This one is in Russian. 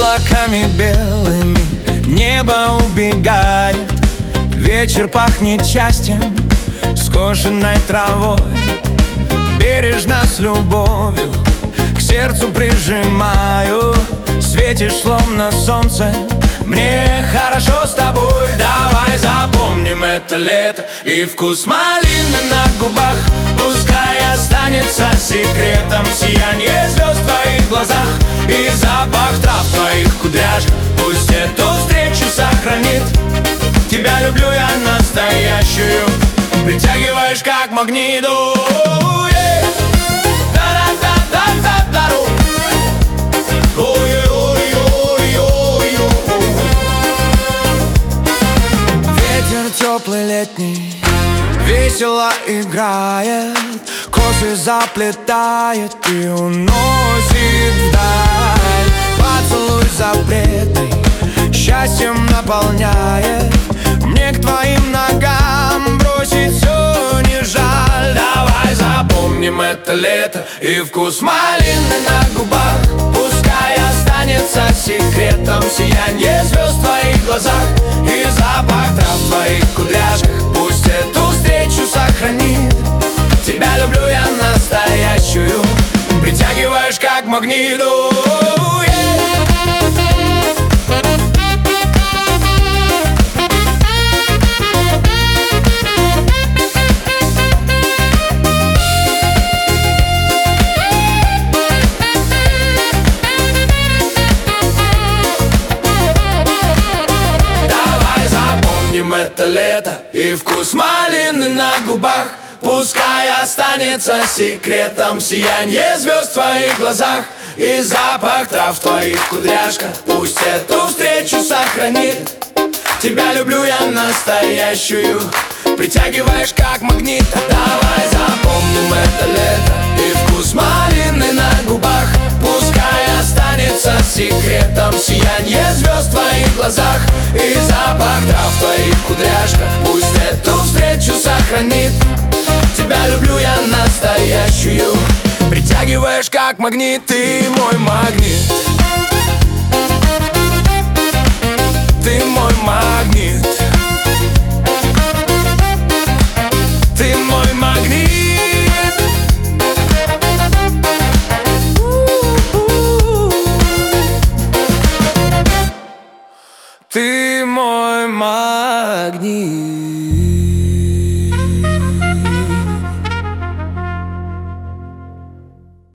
облаками белыми небо убегает. Вечер пахнет счастьем, скошенной травой. Бережно с любовью к сердцу прижимаю. Светишь, словно солнце, мне хорошо с тобой. Давай запомним это лето и вкус малины на губах. Пускай останется секретом сияние звезд в твоих глазах и запах трав в твоих кудряшках. Пусть эту встречу сохранит. Тебя люблю я настоящую, притягиваешь как магнит. Ветер теплый летний весело играет, косы заплетает и уносит вдаль. Поцелуй запретный счастьем наполняет. Мне к твоим ногам бросить все не жаль. Давай запомним это лето и вкус малины на губах. Пускай останется секретом сияние звезд в твоих глазах и запах трав в твоих кудряшках. Пусть эту встречу сохранит. Тебя люблю я настоящую, притягиваешь как магнит. Это лето и вкус малины на губах. Пускай останется секретом сияние звезд в твоих глазах и запах трав в твоих кудряшках. Пусть эту встречу сохранит. Тебя люблю я настоящую, притягиваешь как магнит. Давай запомним это лето и вкус малины на губах. Пускай останется секретом сияние звезд в твоих глазах и запах трав в твоих кудряшках. Пусть эту встречу сохранит. Тебя люблю я настоящую, притягиваешь как магнит. Ты мой магнит. Ты мой магнит. Ты мой магнит. Ты мой магнит.